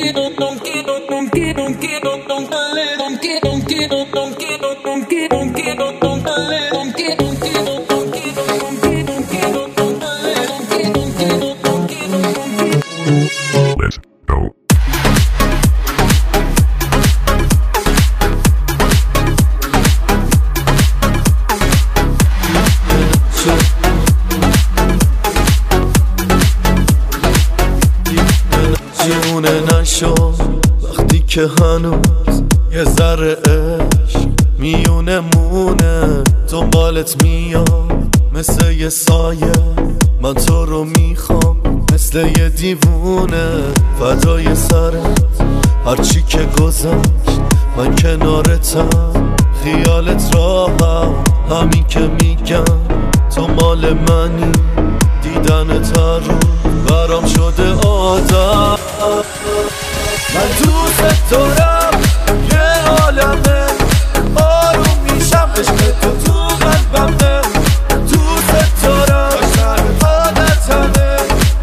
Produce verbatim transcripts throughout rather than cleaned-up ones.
دیوونه نشو وقتی که هنوز یه ذره عشق میونه مونه دنبالت میاد مثل یه سایه. من تو رو میخوام مثل یه دیوونه فدای سرت هرچی که گذشت من کنارتم خیالت راهم همین که میگم تو مال منی دیدنت هر روز برام شده عادت. من دوست دارم یه عالمه آروم میشم عشق تو تو قلبمه دوست دارم عادتمه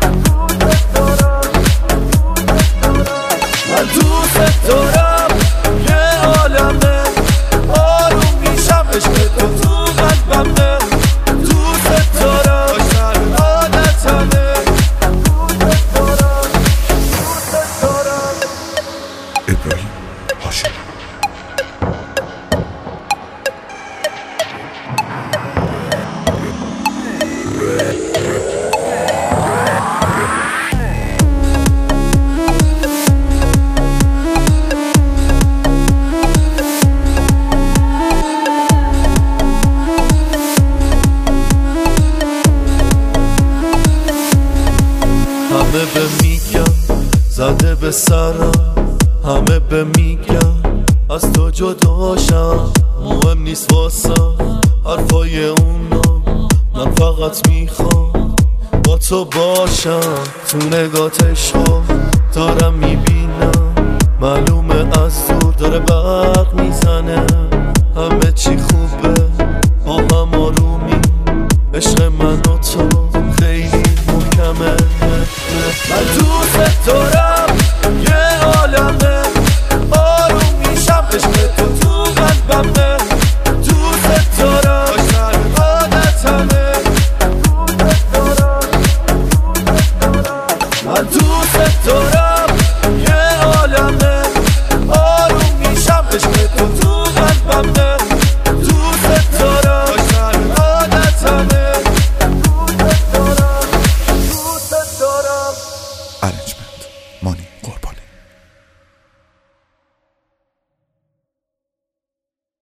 من دوست دارم یه عالمه آروم میشم عشق تو تو قلبمه دوست دارم عادتمه ابراهیم هاشمی. همه به میگم زده به سرم همه به میگم از تو جداشم مهم نیست واسم حرفای اونا من فقط میخوام با تو باشم تو نگات عشق